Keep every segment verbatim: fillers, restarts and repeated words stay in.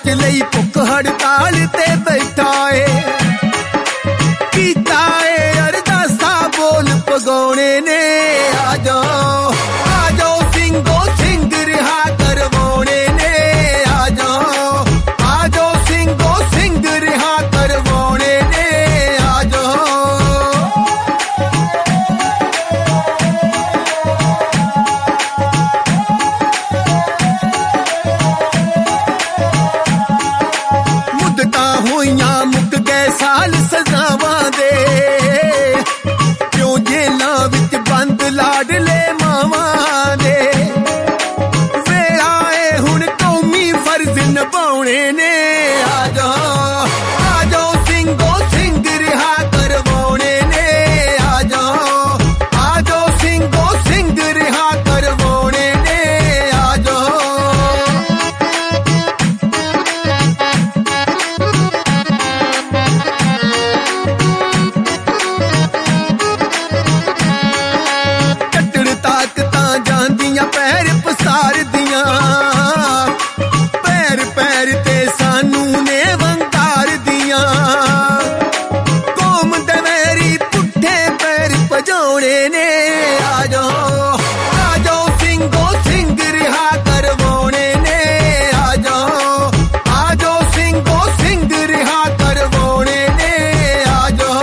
ਲਈ ਭੁੱਖ ਹੜਤਾਲ ਤੇ ਬੈਠਾ ਏ ਕੀਤਾ ਏ ਅਰਦਾਸਾਂ ਬੋਲ ਪਗਾਉਣੇ ਨੇ ਆ ਜਾਓ ਆ ਜਾਓ ਸਿੰਘੋ ਸਿੰਘ ਰਿਹਾ ਕਰਵਾਉਣੇ ਨੇ ਆ ਜਾਓ ਆ ਜਾਓ ਸਿੰਘੋ ਸਿੰਘ ਰਿਹਾ ਕਰਵਾਉਣੇ ਨੇ ਆ ਜਾਓ ਹੋਈਆਂ ਮੁੱਕ ਗਏ ਸਾਲ ਸਜ਼ਾਵਾਂ ਦੇ ਕਿਉਂ ਜੇਲਾਂ ਵਿੱਚ ਬੰਦ ਲਾਡਲੇ ਮਾਵਾਂ ਦੇ ਵੇਲਾ ਏ ਹੁਣ ਕੌਮੀ ਫਰਜ਼ ਨਿਭਾਉਣੇ ਨੇ ਆ ਜਾਓ ਆ ਜਾਓ ਸਿੰਘੋ ਸਿੰਘ ਰਿਹਾ ਕਰਵਾਉਣੇ ਨੇ ਆ ਜਾਓ ਆ ਜਾਓ ਸਿੰਘੋ ਸਿੰਘ ਰਿਹਾ ਕਰਵਾਉਣੇ ਨੇ ਆ ਜਾਓ ਪੈਰ ਪਸਾਰਦੀਆਂ ਪੈਰ ਪੈਰ ਤੇ ਸਾਨੂੰ ਨੇ ਵੰਗਾਰਦੀਆਂ ਕੌਮ ਦੇ ਵੈਰੀ ਪੁੱਠੇ ਪੈਰ ਭਜਾਉਣੇ ਨੇ ਆ ਜਾਓ ਆ ਜਾਓ ਸਿੰਘੋ ਸਿੰਘ ਰਿਹਾ ਕਰਵਾਉਣੇ ਨੇ ਆ ਜਾਓ ਆ ਜਾਓ ਸਿੰਘੋ ਸਿੰਘ ਰਿਹਾ ਕਰਵਾਉਣੇ ਨੇ ਆ ਜਾਓ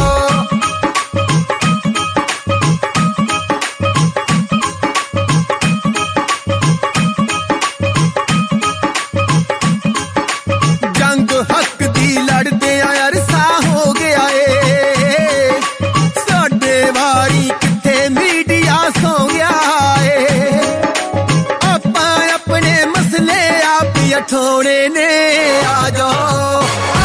ਜੰਗ ਹੱਕ ਦੀ ਲੜਦੇ ਆ ਅਰਸਾ ਹੋ ਗਿਆ ਏ ਸਾਡੇ ਵਾਰੀ ਕਿੱਥੇ ਮੀਡੀਆ ਸੌ ਗਿਆ ਏ ਆਪਾਂ ਆਪਣੇ ਮਸਲੇ ਆਪ ਉਠਾਉਣੇ ਨੇ ਆ ਜਾਓ